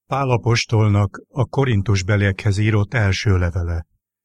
Pál apostolnak a Korintusbeliekhez írott első levele.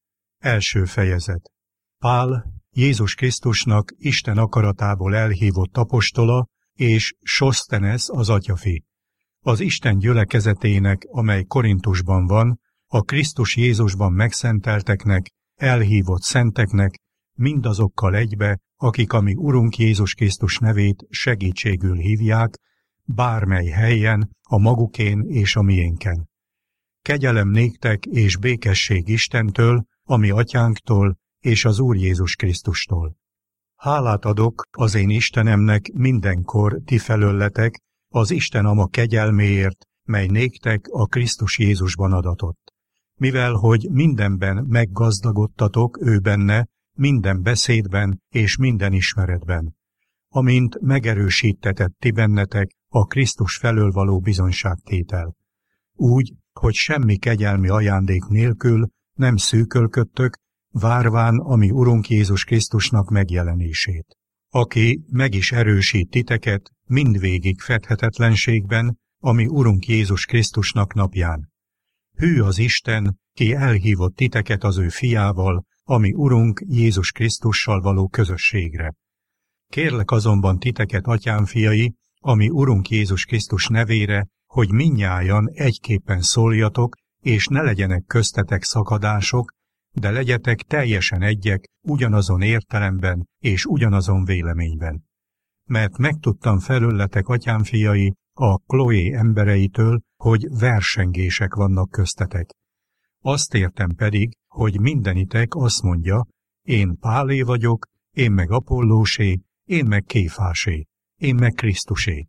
Első fejezet. Pál, Jézus Krisztusnak Isten akaratából elhívott apostola, és Sosztenesz az atyafi. Az Isten gyülekezetének, amely Korintusban van, a Krisztus Jézusban megszentelteknek, elhívott szenteknek, mindazokkal egybe, akik a mi Urunk Jézus Krisztus nevét segítségül hívják, bármely helyen, a magukén és a miénken. Kegyelem néktek és békesség Istentől, a mi atyánktól és az Úr Jézus Krisztustól. Hálát adok az én Istenemnek mindenkor ti felőletek, az Isten ama kegyelméért, mely néktek a Krisztus Jézusban adatott. Mivel, hogy mindenben meggazdagodtatok ő benne, minden beszédben és minden ismeretben, amint megerősítetett ti bennetek a Krisztus felől való bizonyságtétel. Úgy, hogy semmi kegyelmi ajándék nélkül nem szűkölködtök, várván a mi Urunk Jézus Krisztusnak megjelenését, aki meg is erősít titeket mindvégig fedhetetlenségben, a mi Urunk Jézus Krisztusnak napján. Hű az Isten, ki elhívott titeket az ő fiával, a mi Urunk Jézus Krisztussal való közösségre. Kérlek azonban titeket, atyám fiai, a mi Urunk Jézus Krisztus nevére, hogy mindnyájan egyképpen szóljatok, és ne legyenek köztetek szakadások, de legyetek teljesen egyek, ugyanazon értelemben és ugyanazon véleményben. Mert megtudtam felőletek, atyám fiai, a Kloé embereitől, hogy versengések vannak köztetek. Azt értem pedig, hogy mindenitek azt mondja, én Pálé vagyok, én meg Apollósé, én meg Kéfásé, én meg Krisztusé.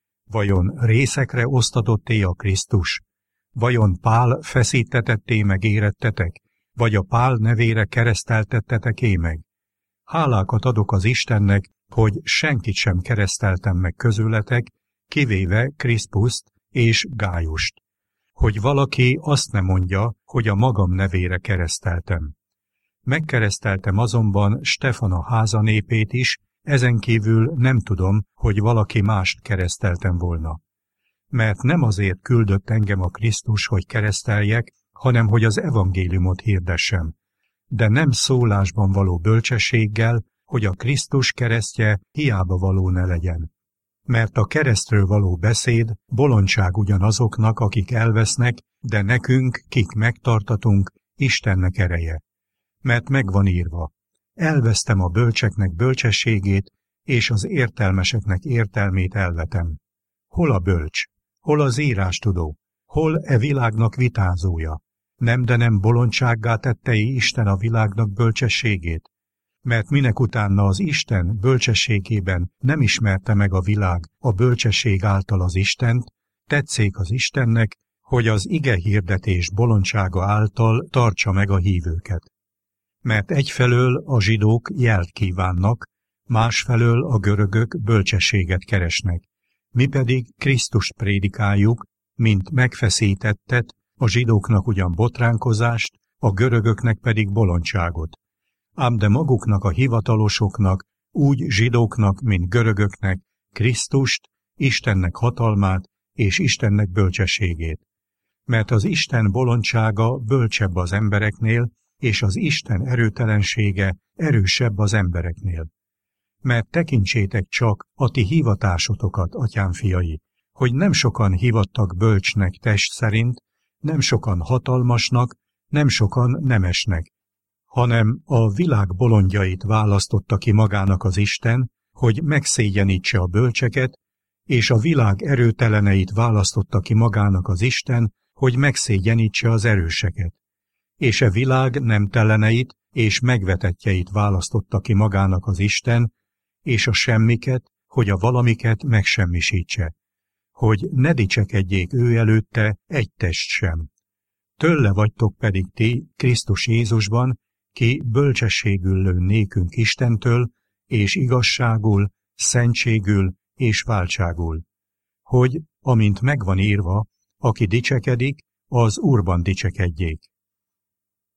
Vajon részekre osztatott-é a Krisztus? Vajon Pál feszítettetté meg érettetek? Vagy a Pál nevére kereszteltettetek-é meg? Hálákat adok az Istennek, hogy senkit sem kereszteltem meg közületek, kivéve Kriszpuszt és Gájust. Hogy valaki azt ne mondja, hogy a magam nevére kereszteltem. Megkereszteltem azonban Stefana háza népét is, ezen kívül nem tudom, hogy valaki mást kereszteltem volna. Mert nem azért küldött engem a Krisztus, hogy kereszteljek, hanem hogy az evangéliumot hirdessem, de nem szólásban való bölcsességgel, hogy a Krisztus keresztje hiába való ne legyen. Mert a keresztről való beszéd bolondság ugyanazoknak, akik elvesznek, de nekünk, kik megtartatunk, Istennek ereje. Mert megvan írva, elvesztem a bölcseknek bölcsességét, és az értelmeseknek értelmét elvetem. Hol a bölcs? Hol az írástudó? Hol e világnak vitázója? Nem bolondsággá tette Isten a világnak bölcsességét? Mert minek utána az Isten bölcsességében nem ismerte meg a világ a bölcsesség által az Istent, tetszék az Istennek, hogy az ige hirdetés bolondsága által tartsa meg a hívőket. Mert egyfelől a zsidók jelt kívánnak, másfelől a görögök bölcsességet keresnek. Mi pedig Krisztust prédikáljuk, mint megfeszítettet, a zsidóknak ugyan botránkozást, a görögöknek pedig bolondságot. Ám de maguknak a hivatalosoknak, úgy zsidóknak, mint görögöknek, Krisztust, Istennek hatalmát és Istennek bölcsességét. Mert az Isten bolondsága bölcsebb az embereknél, és az Isten erőtelensége erősebb az embereknél. Mert tekintsétek csak a ti hivatásotokat, atyám fiai, hogy nem sokan hivattak bölcsnek test szerint, nem sokan hatalmasnak, nem sokan nemesnek, hanem a világ bolondjait választotta ki magának az Isten, hogy megszégyenítse a bölcseket, és a világ erőteleneit választotta ki magának az Isten, hogy megszégyenítse az erőseket. És a világ nemteleneit és megvetettjeit választotta ki magának az Isten, és a semmiket, hogy a valamiket megsemmisítse, hogy ne dicsekedjék ő előtte egy test sem. Tőle vagytok pedig ti Krisztus Jézusban, ki bölcsességül lő nékünk Istentől, és igazságul, szentségül és váltságul, hogy, amint megvan írva, aki dicsekedik, az Úrban dicsekedjék.